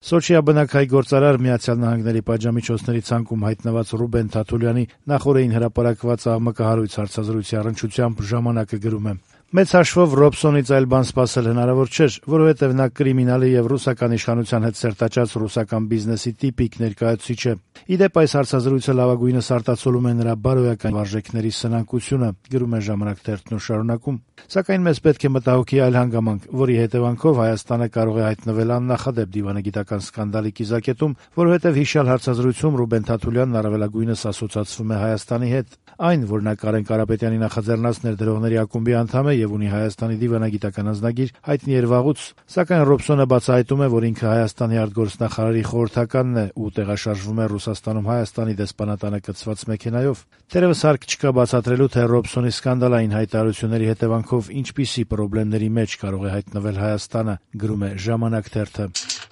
Սոչիա բնակայ գործարար Միացյալ Նահանգների պատժամիջոցների ցանկում հայտնված Ռուբեն Թաթուլյանի նախորդին հրապարակված աղմկահարույց հարցազրույցի առնչությամբ ժամանակը գրում է. Մեծ հաշվով Ռոբսոնից այլ բան սպասել հնարավոր չէր, որովհետև նա կրիմինալի եւ ռուսական իշխանության հետ սերտաճած ռուսական բիզնեսի տիպիկ ներկայացուցիչ է։ Իդեպ այս հարցազրույցը լավագույնս արտացոլում է նրա բարոյական վարժեքների սնանկությունը, գրում է Ժամանակ թերթն ու շարունակում. Սակայն մեզ պետք է մտահոգի այլ հանգամանք, որի հետևանքով Հայաստանը կարող է հայտնվել աննախադեպ դիվանագիտական սկանդալի կիզակետում, որովհետև հիշյալ հարցազրույցում Ռուբեն Թաթուլյանն առավելագույնս ասոցացվում է Հայաստանի հետ։ Այն, որ նա Կարեն Կարապետյանի նախաձեռնած ներդրողների ակումբի անդամ է եւ ունի Հայաստանի դիվանագիտական անձնագիր, հայտնի էր վաղուց, սակայն Ռոբսոնը բացահայտում է, որ ինքը Հայաստանի արտգործնախարարի խորհրդականն է ու տեղաշարժվում է Ռուսաստանում Հայաստանի դեսպանատանը կցված մեքենայով։ Թերևս հարկ չկա բացատրելու, թե Ռոբսոնի սկանդալային հայտարարությունների հետևանքով ինչպիսի պրոբլեմների մեջ կարող է հայտնվել Հայաստանը, գրում է Ժամանակ թերթը։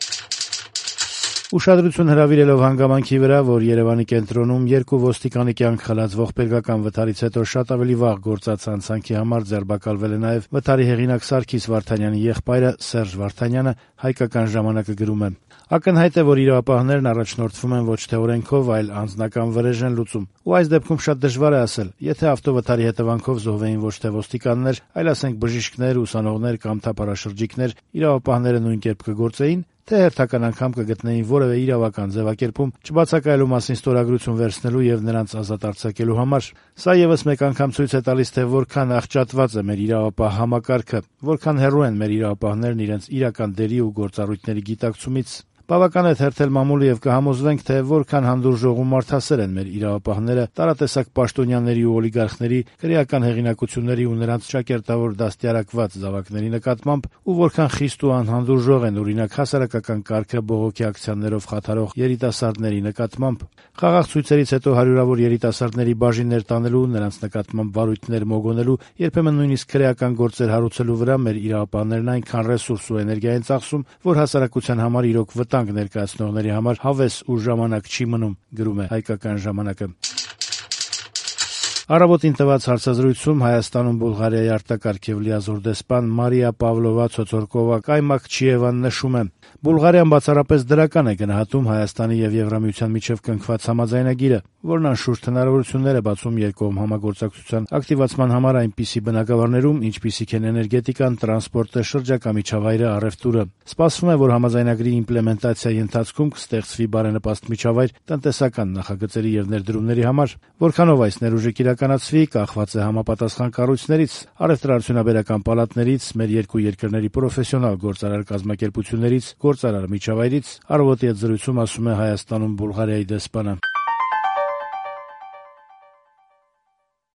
Ուշադրություն հրավիրելով հանգամանքի վրա, որ Երևանի կենտրոնում երկու ոստիկանի կյանք խլած ողբերգական վթարից հետո շատ ավելի վաղ գործած հանցանքի համար ձերբակալվել է նաև վթարի հեղինակ Սարգիս Վարդանյանի եղբայրը Սերժ Վարդանյանը, հայկական ժամանակը գրում է. Ակնհայտ է, որ իրավապահներն առաջնորդվում են ոչ թե օրենքով, այլ անձնական վրեժ են լուծում։ Ու այս դեպքում շատ դժվար է ասել, եթե ավտովթարի հետևանքով զոհվեին ոչ թե ոստիկաններ, այլ ասենք բժիշկներ, ուսանողներ կամ թափառաշրջիկներ, իրավապահները նույն կերպ կգործեին, թե հերթական անգամ կգտնեին որևէ իրավական ձևակերպում չբացակայելու մասին ստորագրություն վերցնելու եւ նրանց ազատ արձակելու համար։ Սա եւս մեկ անգամ ցույց է տալիս, թե որքան աղճատված է մեր իրավապահ համակարգը, որքան հեռու են մեր իրավապահներն իրենց իրական դերի ու գործառույթների գիտակցումից։ Բավական է թերթել մամուլը եւ կհամոզվենք, թե որքան հանդուրժող ու մարդասեր են մեր իրավապահները տարատեսակ պաշտոնյաների ու օլիգարխների, քրեական հեղինակությունների ու նրանց ճակերտավոր դաստիարակված զավակների նկատմամբ ու որքան խիստ ու անհանդուրժող են օրինակ հասարակական կարգը բողոքի ակցիաներով խաթարող երիտասարդների նկատմամբ։ Խաղաղ ցույցերից հետո հարյուրավոր երիտասարդների բաժիններ տանելու, նրանց նկատմամբ վարույթներ մոգոնելու, երբեմն նույնիսկ քրեական գործեր հարուցելու վրա մեր իրավապահներն այնքան ռեսուրս ու էներգիա են ծախսում, որ հասարակության համար իրոք վտանգ ներկայացնողների համար հավես ու ժամանակ չի մնում, գրում է հայկական ժամանակը։ Առավոտին տված հարցազրույցում Հայաստանում Բուլղարիայի արտակարգ եւ լիազոր դեսպան Մարիա Պավլովա Ցոցորկովա Կայմակչիևան նշում է. Բուլղարիան բացառապես դրական է գնահատում Հայաստանի եւ Եվրամիության միջև կնքված համաձայնագիրը, որն անշուշտ հնարավորություններ է բացում երկկողմ համագործակցության ակտիվացման համար այնպիսի բնագավառներում, ինչպիսիք են էներգետիկան, տրանսպորտը, շրջակա միջավայրը, առևտուրը։ Սպասվում է, որ համաձայնագրի իմպլեմենտացիայի ընթացքում կստեղծվի բարենպաստ միջավայր տնտեսական նախագծերի եւ ներդրումների համար, որքանով այս ներուժը կիրականացվի, կախված է համապատասխան կառույցներից, առևտրաարդյունաբերական պալատներից, մեր երկու երկրների պրոֆեսիոնալ գործարար կազմակերպություններից, գործարար միջավայրից, առավոտի հետ զրույցում ասում է Հայաստանում Բուլղարիայի դեսպանը։